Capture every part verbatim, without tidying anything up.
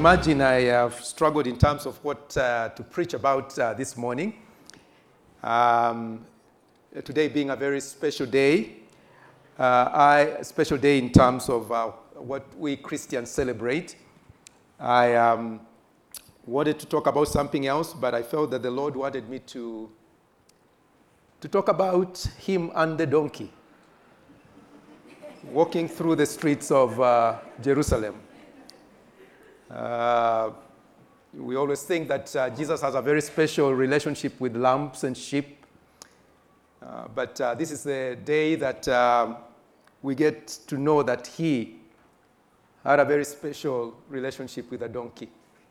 imagine, I have struggled in terms of what uh, to preach about uh, this morning. Um, today being a very special day, uh, I, a special day in terms of uh, what we Christians celebrate. I um, wanted to talk about something else, but I felt that the Lord wanted me to, to talk about him and the donkey, walking through the streets of uh, Jerusalem. Uh, we always think that uh, Jesus has a very special relationship with lambs and sheep. Uh, but uh, this is the day that uh, we get to know that he had a very special relationship with a donkey.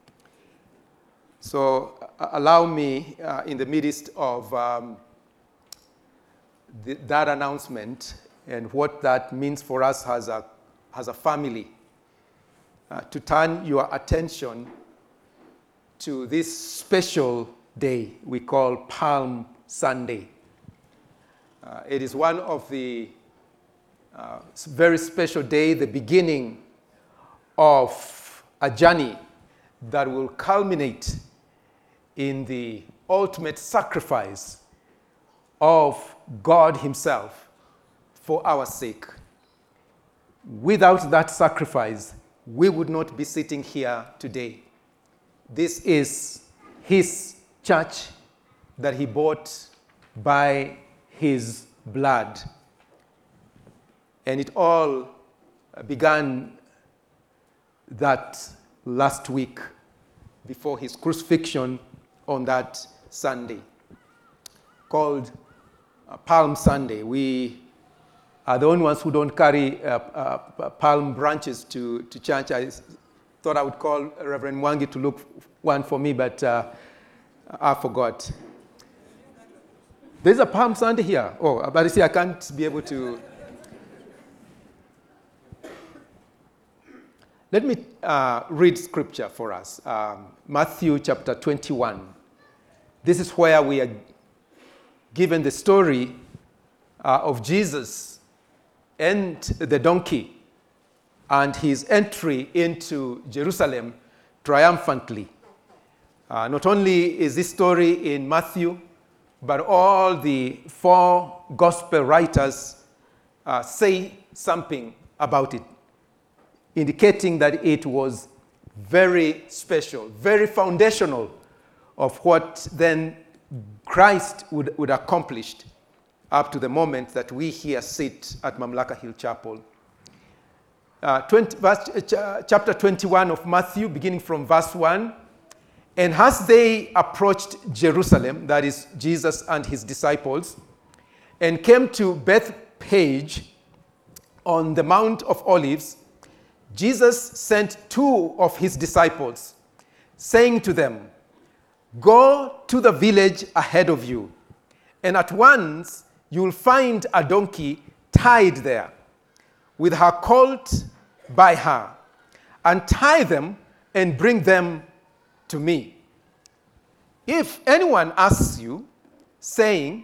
So uh, allow me, uh, in the midst of um, the, that announcement and what that means for us as a, as a family, Uh, to turn your attention to this special day we call Palm Sunday. Uh, it is one of the uh, very special day, the beginning of a journey that will culminate in the ultimate sacrifice of God himself for our sake. Without that sacrifice, we would not be sitting here today. This is his church that he bought by his blood. And it all began that last week before his crucifixion on that Sunday, called Palm Sunday. We are the only ones who don't carry uh, uh, palm branches to, to church. I thought I would call Reverend Mwangi to look one for me, but uh, I forgot. There's a Palm Sunday here. Oh, but you see, I can't be able to. Let me uh, read scripture for us. Um, Matthew chapter twenty-one. This is where we are given the story uh, of Jesus and the donkey and his entry into Jerusalem triumphantly. Uh, not only is this story in Matthew, but all the four gospel writers uh, say something about it, indicating that it was very special, very foundational of what then Christ would, would accomplish up to the moment that we here sit at Mamlaka Hill Chapel. Uh, twenty, verse, uh, chapter twenty-one of Matthew, beginning from verse one. And as they approached Jerusalem, that is Jesus and his disciples, and came to Bethphage on the Mount of Olives, Jesus sent two of his disciples, saying to them, "Go to the village ahead of you, and at once you will find a donkey tied there, with her colt by her. Untie them and bring them to me. If anyone asks you, saying,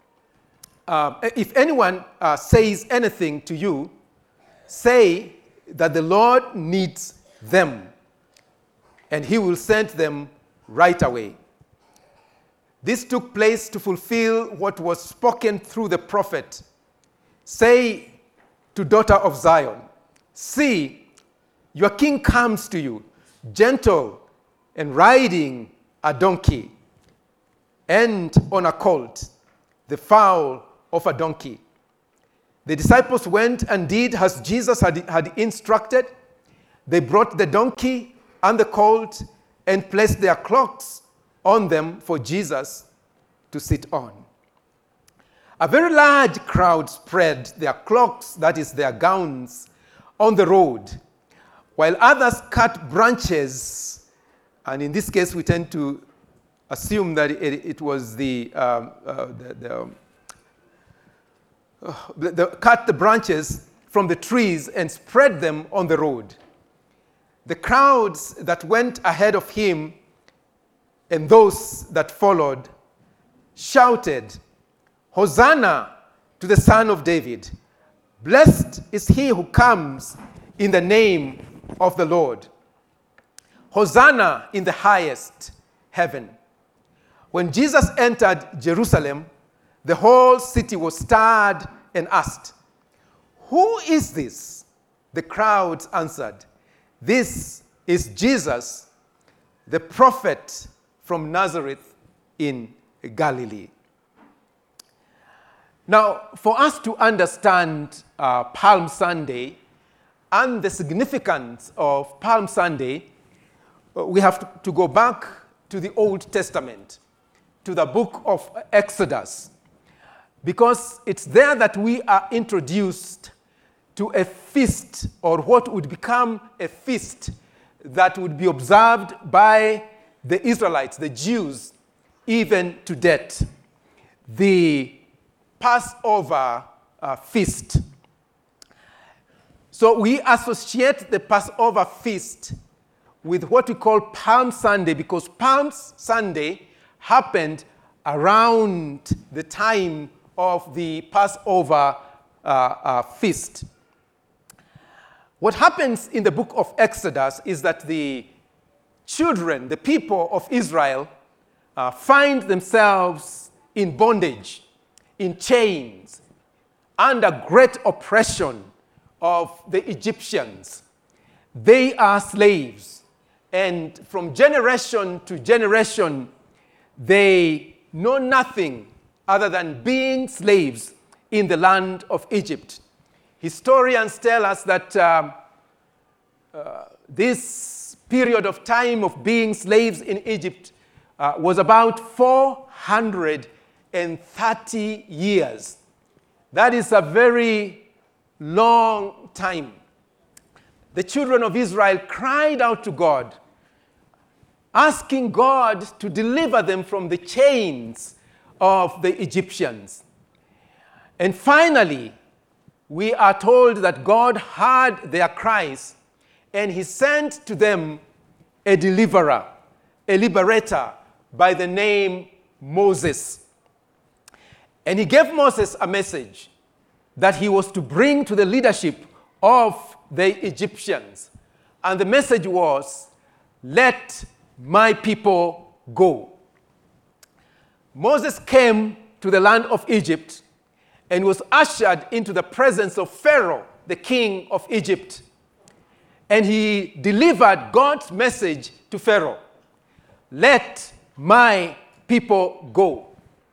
uh, if anyone uh, says anything to you, say that the Lord needs them, and he will send them right away." This took place to fulfill what was spoken through the prophet. "Say to daughter of Zion, see, your king comes to you, gentle and riding a donkey, and on a colt, the foal of a donkey." The disciples went and did as Jesus had, had instructed. They brought the donkey and the colt and placed their cloaks on them for Jesus to sit on. A very large crowd spread their cloaks, that is their gowns, on the road, while others cut branches, and in this case we tend to assume that it, it was the, um, uh, the, the, uh, the, the cut the branches from the trees and spread them on the road. The crowds that went ahead of him and those that followed shouted, "Hosanna to the Son of David. Blessed is he who comes in the name of the Lord. Hosanna in the highest heaven. When Jesus entered Jerusalem, the whole city was stirred and asked, "Who is this?" The crowds answered, "This is Jesus, the prophet from Nazareth in Galilee." Now, for us to understand uh, Palm Sunday and the significance of Palm Sunday, we have to, to go back to the Old Testament, to the book of Exodus, because it's there that we are introduced to a feast, or what would become a feast that would be observed by the Israelites, the Jews, even to date. The Passover uh, feast. So we associate the Passover feast with what we call Palm Sunday, because Palm Sunday happened around the time of the Passover uh, uh, feast. What happens in the book of Exodus is that the children, the people of Israel, uh, find themselves in bondage, in chains, under great oppression of the Egyptians. They are slaves, and from generation to generation, they know nothing other than being slaves in the land of Egypt. Historians tell us that um, uh, this period of time of being slaves in Egypt uh, was about four hundred thirty years. That is a very long time. The children of Israel cried out to God, asking God to deliver them from the chains of the Egyptians. And finally, we are told that God heard their cries, and he sent to them a deliverer, a liberator by the name Moses. And he gave Moses a message that he was to bring to the leadership of the Egyptians. And the message was, "Let my people go." Moses came to the land of Egypt and was ushered into the presence of Pharaoh, the king of Egypt. And he delivered God's message to Pharaoh, "Let my people go."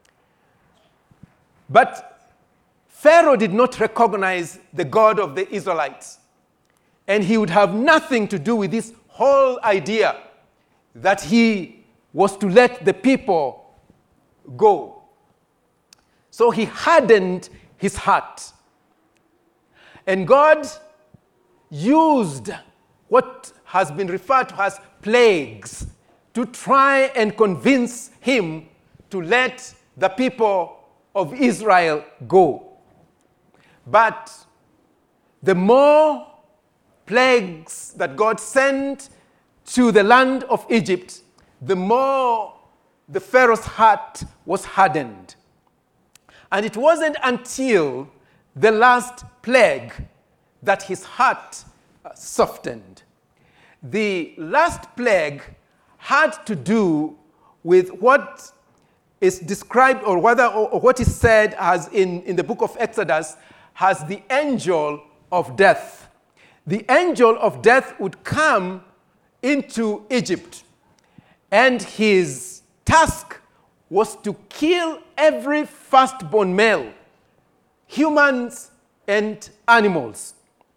But Pharaoh did not recognize the God of the Israelites, and he would have nothing to do with this whole idea that he was to let the people go. So he hardened his heart. And God used what has been referred to as plagues to try and convince him to let the people of Israel go. But the more plagues that God sent to the land of Egypt, the more the Pharaoh's heart was hardened. And it wasn't until the last plague that his heart softened. The last plague had to do with what is described, or whether or what is said as in, in the book of Exodus, as the angel of death. The angel of death would come into Egypt, and his task was to kill every firstborn male, humans and animals.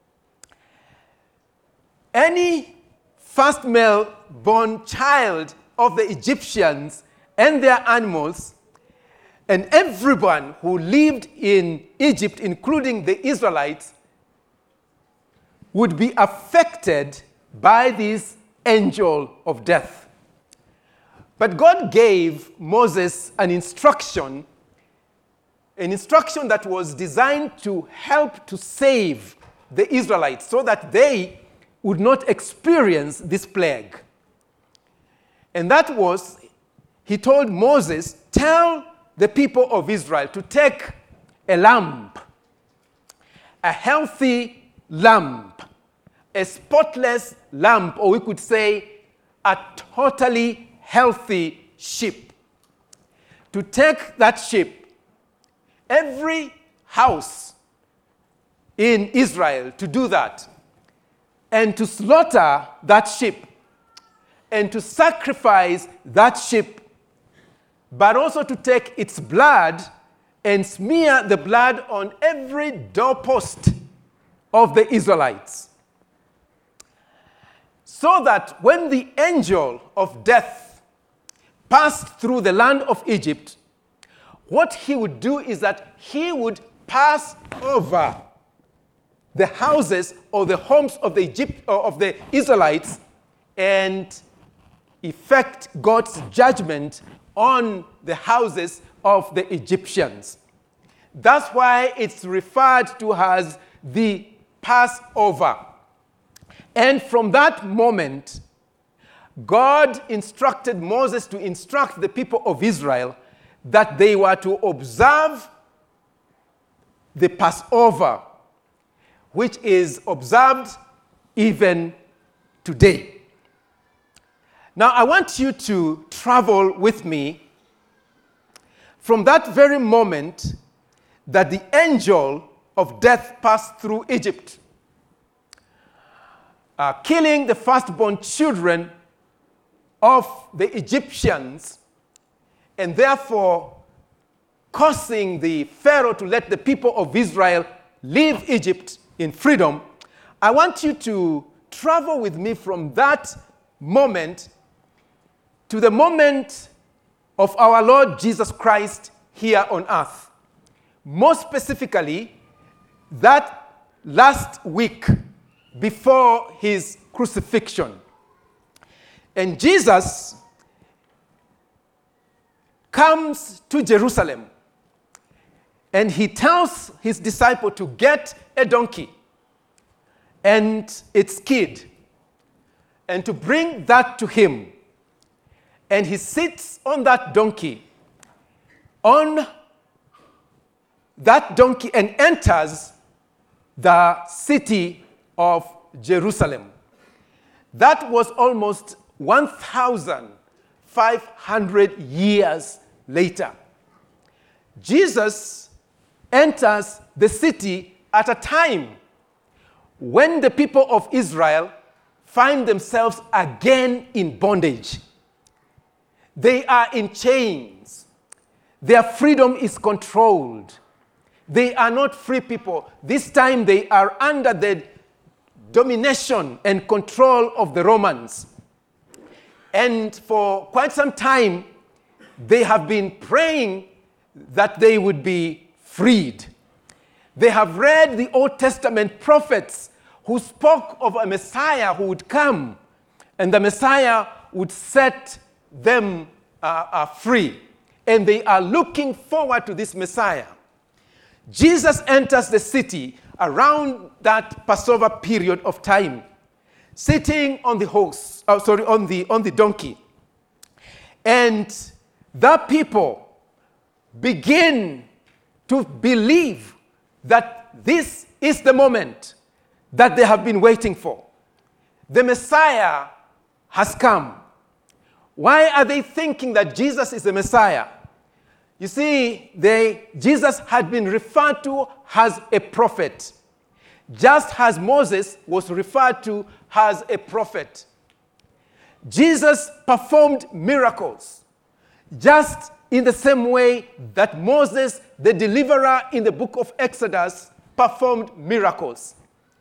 Any first male born child of the Egyptians and their animals, and everyone who lived in Egypt, including the Israelites, would be affected by this angel of death. But God gave Moses an instruction, an instruction that was designed to help to save the Israelites so that they would not experience this plague. And that was, he told Moses, tell the people of Israel to take a lamb, a healthy lamb, a spotless lamb, or we could say a totally healthy sheep. To take that sheep, every house in Israel to do that, and to slaughter that sheep, and to sacrifice that sheep, but also to take its blood and smear the blood on every doorpost of the Israelites, so that when the angel of death passed through the land of Egypt, what he would do is that he would pass over the houses or the homes of the Egypt or of the Israelites and effect God's judgment on the houses of the Egyptians. That's why it's referred to as the Passover. And from that moment, God instructed Moses to instruct the people of Israel that they were to observe the Passover, which is observed even today. Now, I want you to travel with me from that very moment that the angel of death passed through Egypt, uh, killing the firstborn children of the Egyptians, and therefore causing the Pharaoh to let the people of Israel leave Egypt in freedom. I want you to travel with me from that moment to the moment of our Lord Jesus Christ here on earth. More specifically, that last week before his crucifixion. And Jesus comes to Jerusalem, and he tells his disciple to get a donkey and its kid, and to bring that to him. And he sits on that donkey, on that donkey, and enters the city of Jerusalem. That was almost one thousand five hundred years later. Jesus enters the city at a time when the people of Israel find themselves again in bondage. They are in chains. Their freedom is controlled. They are not free people. This time they are under the domination and control of the Romans. And for quite some time, they have been praying that they would be freed. They have read the Old Testament prophets who spoke of a Messiah who would come, and the Messiah would set them uh, uh, free. And they are looking forward to this Messiah. Jesus enters the city around that Passover period of time, sitting on the horse, oh, sorry, on the, on the donkey. And the people begin to believe that this is the moment that they have been waiting for. The Messiah has come. Why are they thinking that Jesus is the Messiah? You see, they, Jesus had been referred to as a prophet, just as Moses was referred to as a prophet. Jesus performed miracles, just in the same way that Moses, the deliverer in the book of Exodus, performed miracles.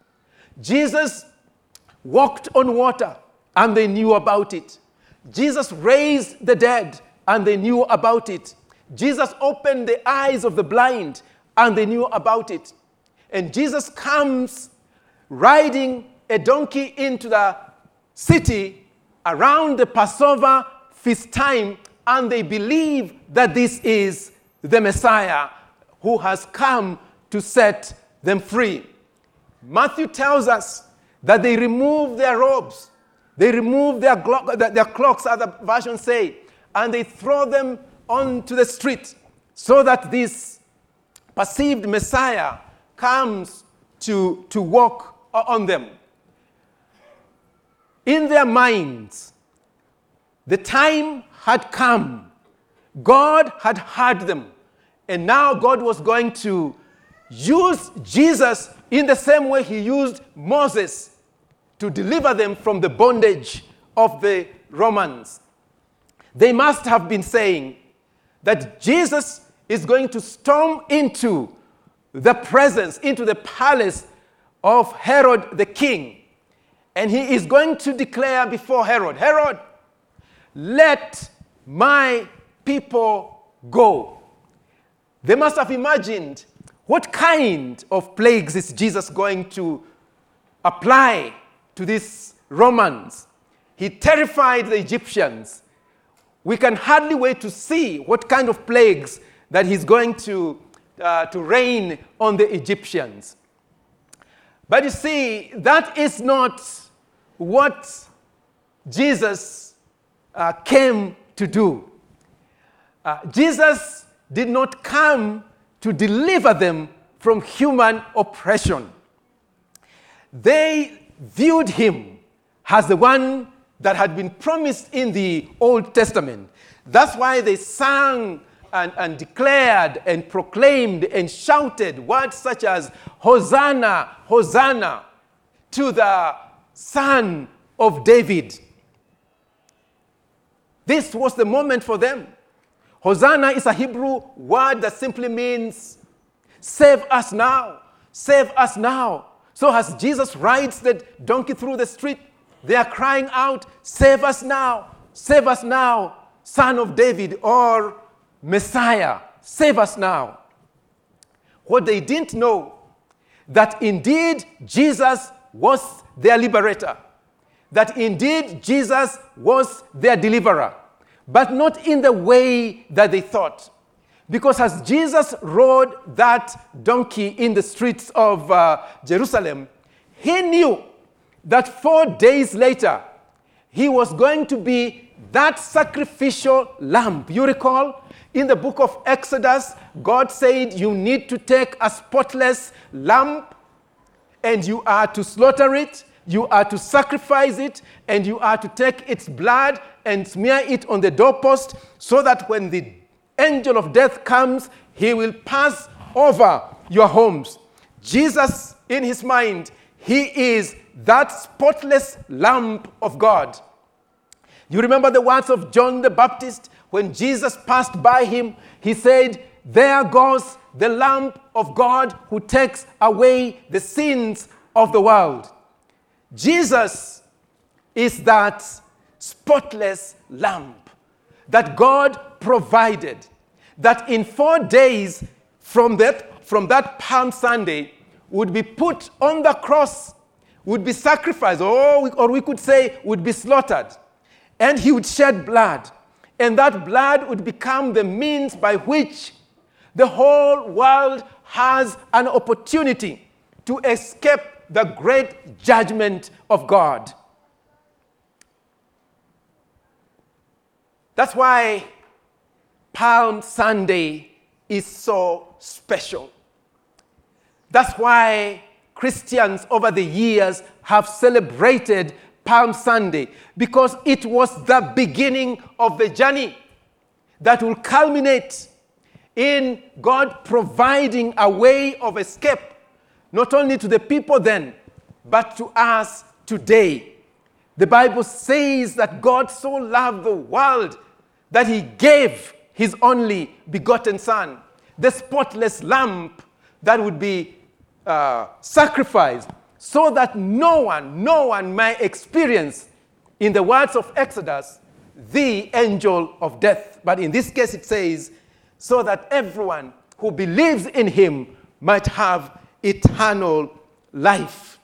Jesus walked on water, and they knew about it. Jesus raised the dead, and they knew about it. Jesus opened the eyes of the blind, and they knew about it. And Jesus comes riding a donkey into the city around the Passover feast time, and they believe that this is the Messiah who has come to set them free. Matthew tells us that they remove their robes, they remove their, glo- their cloaks, other versions say, and they throw them onto the street so that this perceived Messiah comes to, to walk on them. In their minds, The time had come. God had heard them. And now God was going to use Jesus in the same way he used Moses to deliver them from the bondage of the Romans. They must have been saying that Jesus is going to storm into the presence, into the palace of Herod the king. And he is going to declare before Herod, Herod, let my people go. They must have imagined, what kind of plagues is Jesus going to apply to these Romans? He terrified the Egyptians. We can hardly wait to see what kind of plagues that he's going to, uh, to rain on the Egyptians. But you see, that is not what Jesus uh, came to do. Uh, Jesus did not come to deliver them from human oppression. They viewed him as the one that had been promised in the Old Testament. That's why they sang and, and declared and proclaimed and shouted words such as, Hosanna, Hosanna to the Son of David. This was the moment for them. Hosanna is a Hebrew word that simply means, save us now, save us now. So as Jesus rides the donkey through the street, they are crying out, save us now, save us now, Son of David, or Messiah, save us now. What they didn't know, that indeed Jesus was their liberator, that indeed Jesus was their deliverer, but not in the way that they thought. Because as Jesus rode that donkey in the streets of uh, Jerusalem, he knew that four days later, he was going to be that sacrificial lamb. You recall, in the book of Exodus, God said you need to take a spotless lamb and you are to slaughter it, you are to sacrifice it, and you are to take its blood and smear it on the doorpost so that when the angel of death comes, he will pass over your homes. Jesus, in his mind, he is that spotless Lamb of God. You remember the words of John the Baptist when Jesus passed by him? He said, there goes the Lamb of God who takes away the sins of the world. Jesus is that spotless Lamb that God provided, that in four days from that, from that Palm Sunday would be put on the cross, would be sacrificed, or we, or we could say would be slaughtered. And he would shed blood. And that blood would become the means by which the whole world has an opportunity to escape the great judgment of God. That's why Palm Sunday is so special. That's why Christians over the years have celebrated Palm Sunday, because it was the beginning of the journey that will culminate in God providing a way of escape, not only to the people then, but to us today. The Bible says that God so loved the world that he gave his only begotten Son, the spotless lamb that would be uh, sacrificed, so that no one, no one may experience, in the words of Exodus, the angel of death. But in this case it says, so that everyone who believes in him might have eternal life.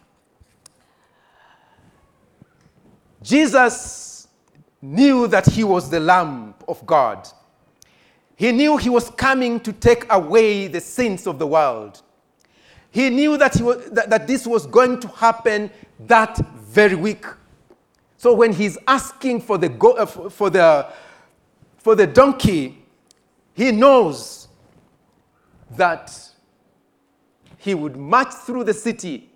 Jesus knew that he was the Lamb of God. He knew he was coming to take away the sins of the world. He knew that, he was, that, that this was going to happen that very week. So when he's asking for the, go, uh, for the, for the donkey, he knows that he would march through the city.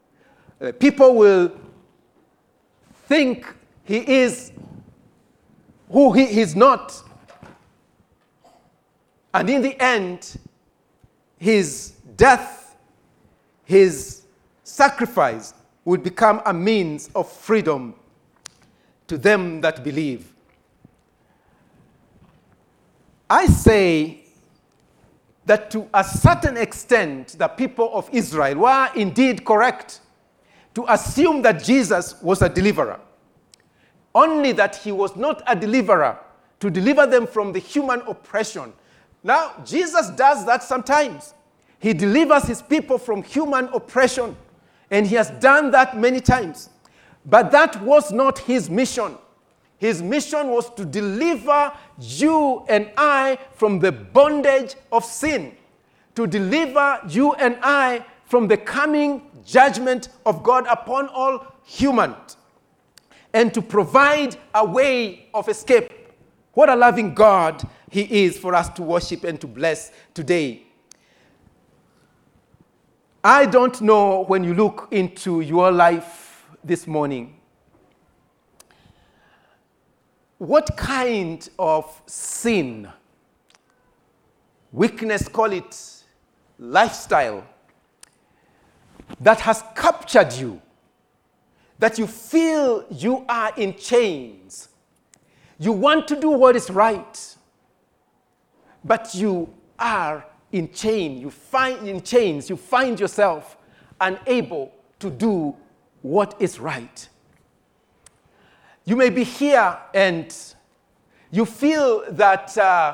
Uh, people will think he is who he is not. And in the end, his death, his sacrifice will become a means of freedom to them that believe. I say that to a certain extent, the people of Israel were indeed correct to assume that Jesus was a deliverer. Only that he was not a deliverer to deliver them from the human oppression. Now, Jesus does that sometimes. He delivers his people from human oppression, and he has done that many times. But that was not his mission. His mission was to deliver you and I from the bondage of sin, to deliver you and I from the coming judgment of God upon all humans, and to provide a way of escape. What a loving God he is for us to worship and to bless today. I don't know, when you look into your life this morning, what kind of sin, weakness, call it, lifestyle, that has captured you, that you feel you are in chains. You want to do what is right, but you are in chain. You find in chains. You find yourself unable to do what is right. You may be here and you feel that uh,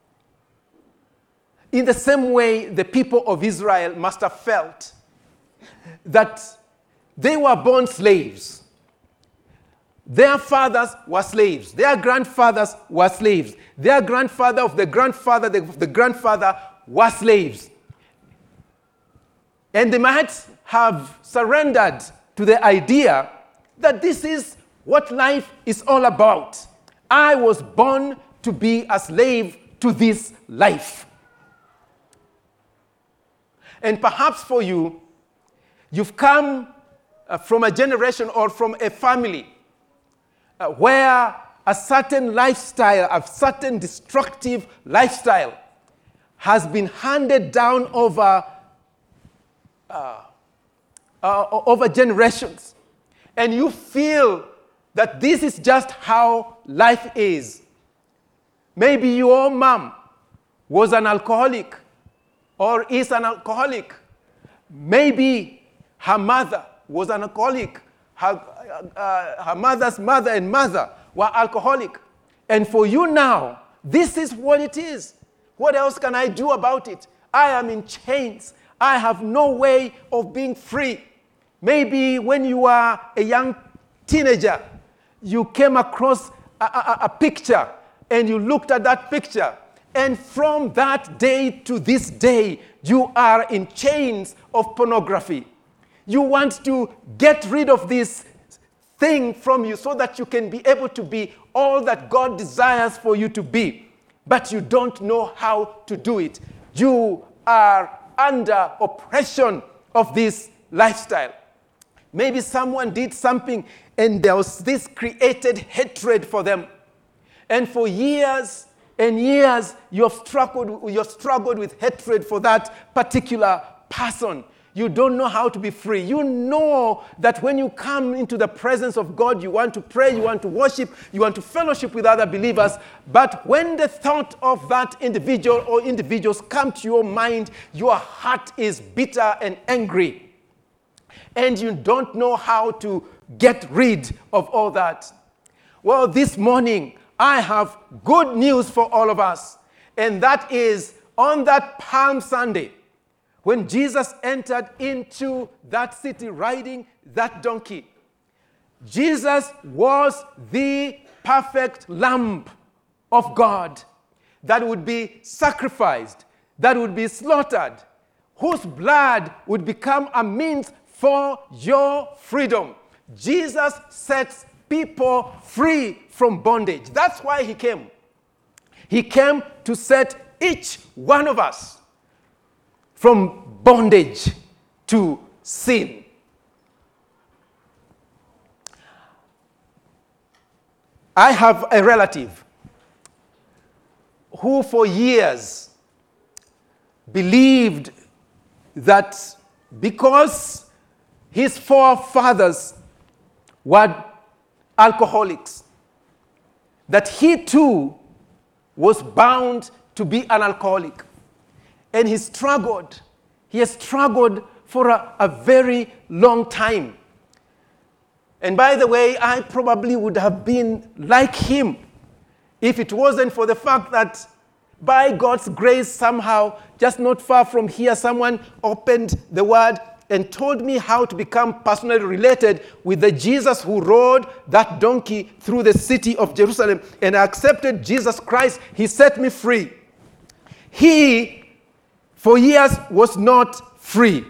in the same way the people of Israel must have felt, that they were born slaves. Their fathers were slaves. Their grandfathers were slaves. Their grandfather of the grandfather, the, the grandfather were slaves. And they might have surrendered to the idea that this is what life is all about. I was born to be a slave to this life. And perhaps for you, you've come uh, from a generation or from a family uh, where a certain lifestyle, a certain destructive lifestyle has been handed down over, uh, uh, over generations. And you feel that this is just how life is. Maybe your mom was an alcoholic or is an alcoholic. Maybe her mother was an alcoholic. Her, uh, her mother's mother and mother were alcoholic. And for you now, this is what it is. What else can I do about it? I am in chains. I have no way of being free. Maybe when you were a young teenager, you came across a, a, a picture and you looked at that picture. And from that day to this day, you are in chains of pornography. You want to get rid of this thing from you so that you can be able to be all that God desires for you to be. But you don't know how to do it. You are under oppression of this lifestyle. Maybe someone did something and there was this created hatred for them. And for years and years, you have struggled, you have struggled with hatred for that particular person. You don't know how to be free. You know that when you come into the presence of God, you want to pray, you want to worship, you want to fellowship with other believers. But when the thought of that individual or individuals come to your mind, your heart is bitter and angry. And you don't know how to get rid of all that. Well, this morning, I have good news for all of us. And that is, on that Palm Sunday, when Jesus entered into that city riding that donkey, Jesus was the perfect Lamb of God that would be sacrificed, that would be slaughtered, whose blood would become a means for your freedom. Jesus sets people free from bondage. That's why he came. He came to set each one of us from bondage to sin. I have a relative who for years believed that because his forefathers were alcoholics, that he too was bound to be an alcoholic. And he struggled. He has struggled for a, a very long time. And by the way, I probably would have been like him if it wasn't for the fact that by God's grace, somehow, just not far from here, someone opened the word and told me how to become personally related with the Jesus who rode that donkey through the city of Jerusalem. And I accepted Jesus Christ. He set me free. He, for years, was not free.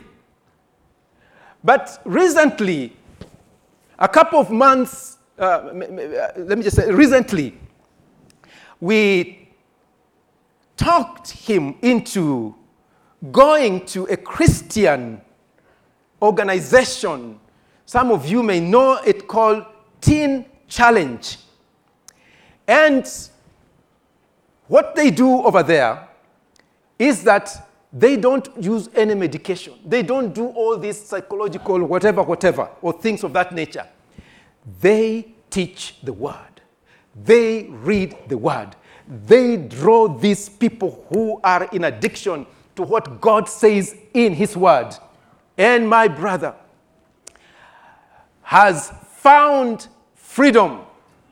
But recently, a couple of months, uh, let me just say, recently, we talked him into going to a Christian organization. Some of you may know it, called Teen Challenge. And what they do over there is that they don't use any medication. They don't do all this psychological whatever, whatever, or things of that nature. They teach the word. They read the word. They draw these people who are in addiction to what God says in his word. And my brother has found freedom.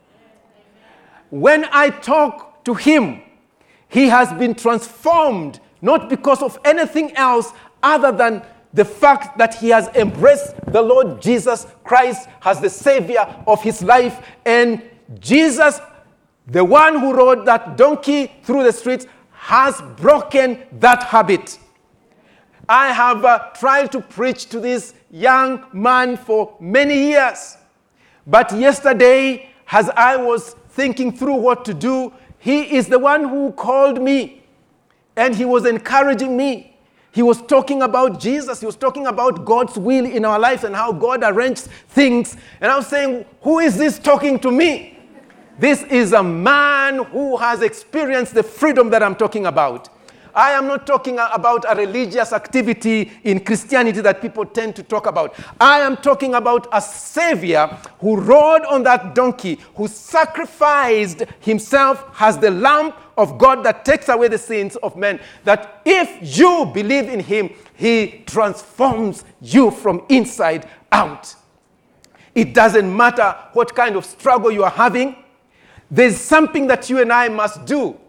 When I talk to him, he has been transformed, not because of anything else other than the fact that he has embraced the Lord Jesus Christ as the Savior of his life. And Jesus, the one who rode that donkey through the streets, has broken that habit. I have uh, tried to preach to this young man for many years. But yesterday, as I was thinking through what to do, he is the one who called me. And he was encouraging me. He was talking about Jesus. He was talking about God's will in our lives and how God arranged things. And I was saying, who is this talking to me? This is a man who has experienced the freedom that I'm talking about. I am not talking about a religious activity in Christianity that people tend to talk about. I am talking about a Savior who rode on that donkey, who sacrificed himself as the Lamb of God that takes away the sins of men. That if you believe in him, he transforms you from inside out. It doesn't matter what kind of struggle you are having. There's something that you and I must do.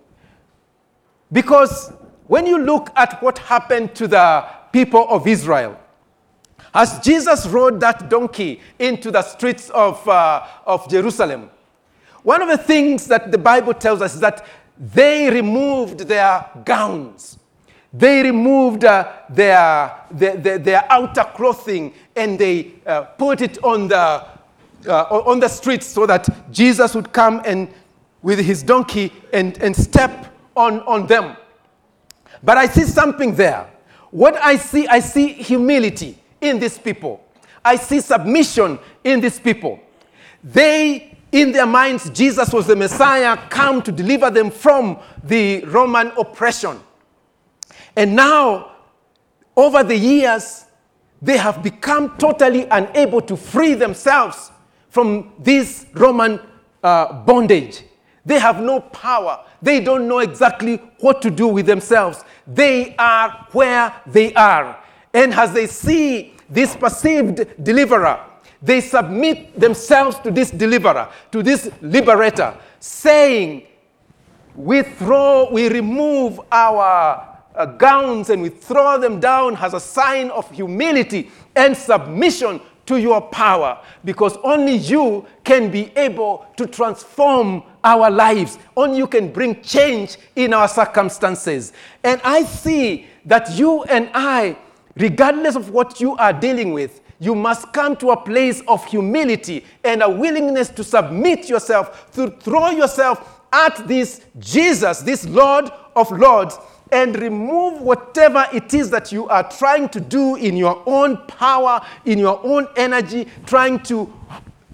Because when you look at what happened to the people of Israel, as Jesus rode that donkey into the streets of, uh, of Jerusalem, one of the things that the Bible tells us is that they removed their gowns. They removed uh, their, their, their, their outer clothing and they uh, put it on the, uh, on the streets so that Jesus would come and with his donkey and, and step on, on them. But I see something there. What I see, I see humility in these people. I see submission in these people. They, in their minds, Jesus was the Messiah, come to deliver them from the Roman oppression. And now, over the years, they have become totally unable to free themselves from this Roman uh, bondage. They have no power. They don't know exactly what to do with themselves. They are where they are. And as they see this perceived deliverer, they submit themselves to this deliverer, to this liberator, saying, we throw, we remove our uh, gowns and we throw them down as a sign of humility and submission to your power, because only you can be able to transform our lives. Only you can bring change in our circumstances. And I see that you and I, regardless of what you are dealing with, you must come to a place of humility and a willingness to submit yourself, to throw yourself at this Jesus, this Lord of Lords, and remove whatever it is that you are trying to do in your own power, in your own energy, trying to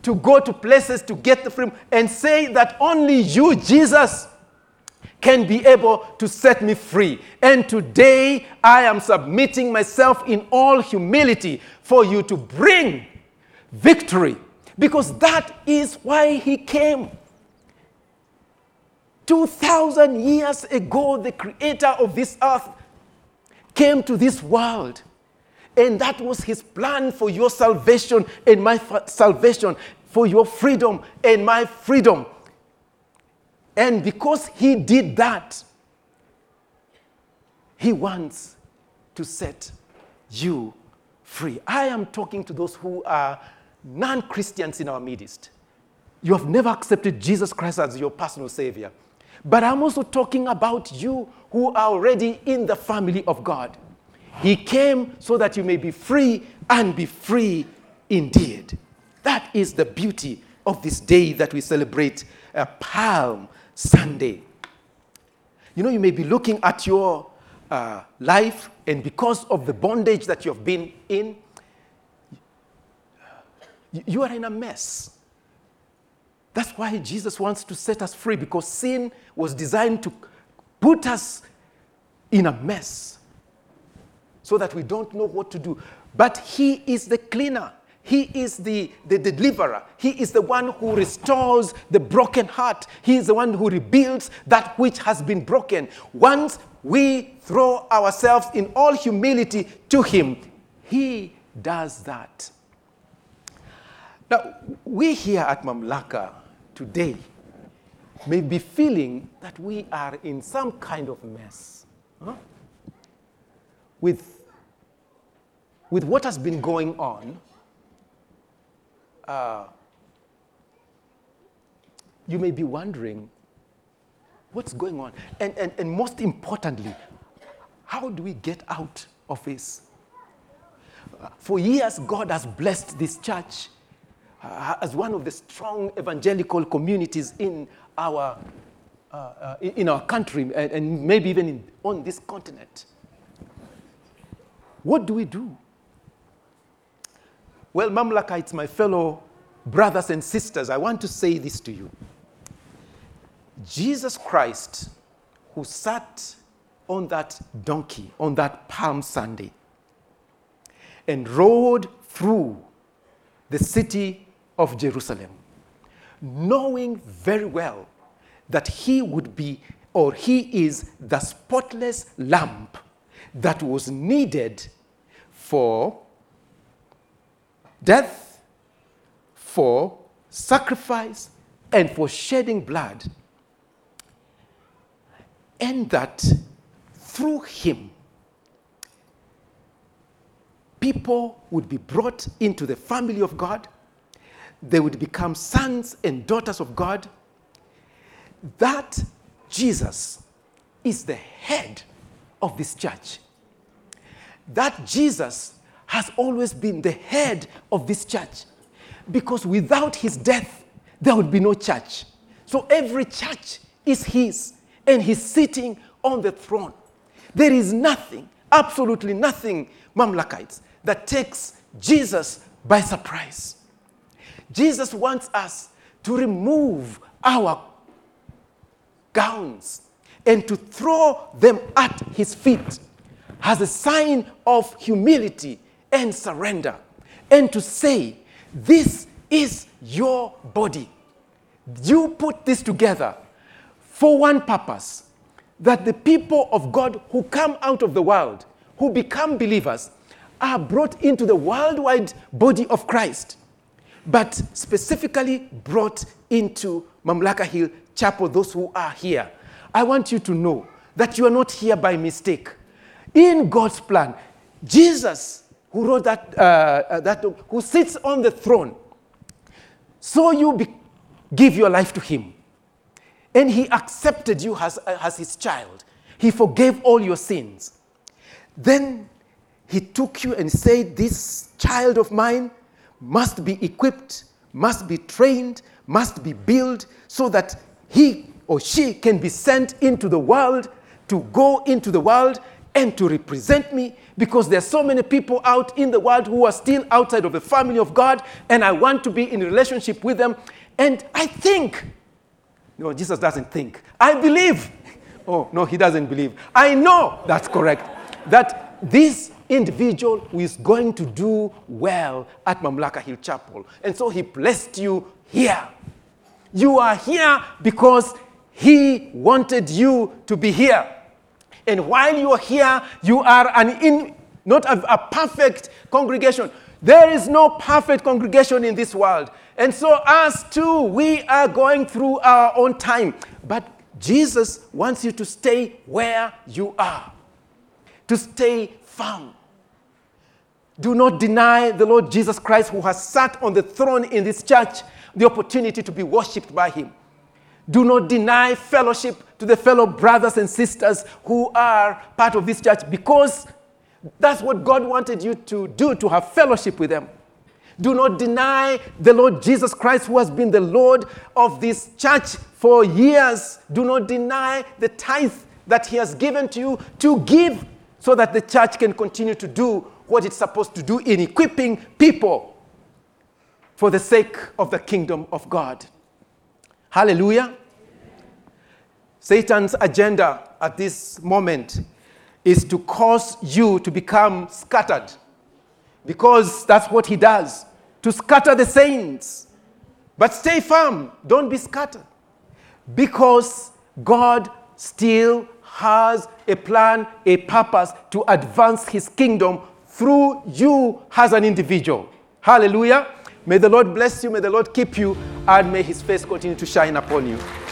to go to places to get the freedom and say that only you, Jesus, can be able to set me free. And today I am submitting myself in all humility for you to bring victory, because that is why he came. two thousand years ago, the creator of this earth came to this world, and that was his plan for your salvation and my fa- salvation, for your freedom and my freedom. And because he did that, he wants to set you free. I am talking to those who are non-Christians in our midst. You have never accepted Jesus Christ as your personal Savior. But I'm also talking about you who are already in the family of God. He came so that you may be free and be free indeed. That is the beauty of this day that we celebrate, uh, Palm Sunday. You know, you may be looking at your uh, life, and because of the bondage that you have been in, you are in a mess. That's why Jesus wants to set us free, because sin was designed to put us in a mess so that we don't know what to do. But he is the cleaner. He is the, the deliverer. He is the one who restores the broken heart. He is the one who rebuilds that which has been broken. Once we throw ourselves in all humility to him, he does that. Now, we here at Mamlaka today may be feeling that we are in some kind of mess. Huh? With, with what has been going on, Uh, you may be wondering what's going on. And, and, and most importantly, how do we get out of this? Uh, for years, God has blessed this church uh, as one of the strong evangelical communities in our, uh, uh, in our country, and, and maybe even in, on this continent. What do we do? Well, Mamlakites, my fellow brothers and sisters, I want to say this to you. Jesus Christ, who sat on that donkey, on that Palm Sunday, and rode through the city of Jerusalem, knowing very well that he would be, or he is, the spotless lamb that was needed for death, for sacrifice, and for shedding blood. And that through him, people would be brought into the family of God. They would become sons and daughters of God. That Jesus is the head of this church. That Jesus has always been the head of this church, because without his death, there would be no church. So every church is his, and he's sitting on the throne. There is nothing, absolutely nothing, Mamlakites, that takes Jesus by surprise. Jesus wants us to remove our gowns and to throw them at his feet as a sign of humility and surrender, and to say, this is your body. You put this together for one purpose, that the people of God who come out of the world, who become believers, are brought into the worldwide body of Christ, but specifically brought into Mamlaka Hill Chapel, those who are here. I want you to know that you are not here by mistake. In God's plan, Jesus, who wrote that, uh, that who sits on the throne, so you be, give your life to him. And he accepted you as, as his child. He forgave all your sins. Then he took you and said, this child of mine must be equipped, must be trained, must be built, so that he or she can be sent into the world, to go into the world and to represent me, because there are so many people out in the world who are still outside of the family of God, and I want to be in a relationship with them. And I think, no, Jesus doesn't think. I believe. Oh, no, he doesn't believe. I know that's correct. That this individual who is going to do well at Mamlaka Hill Chapel. And so he blessed you here. You are here because he wanted you to be here. And while you are here, you are an in, not a, a perfect congregation. There is no perfect congregation in this world. And so us too, we are going through our own time. But Jesus wants you to stay where you are, to stay firm. Do not deny the Lord Jesus Christ, who has sat on the throne in this church, the opportunity to be worshipped by him. Do not deny fellowship to the fellow brothers and sisters who are part of this church, because that's what God wanted you to do, to have fellowship with them. Do not deny the Lord Jesus Christ, who has been the Lord of this church for years. Do not deny the tithe that he has given to you to give, so that the church can continue to do what it's supposed to do in equipping people for the sake of the kingdom of God. Hallelujah. Satan's agenda at this moment is to cause you to become scattered, because that's what he does, to scatter the saints. But stay firm. Don't be scattered, because God still has a plan, a purpose to advance his kingdom through you as an individual. Hallelujah. May the Lord bless you, may the Lord keep you, and may his face continue to shine upon you.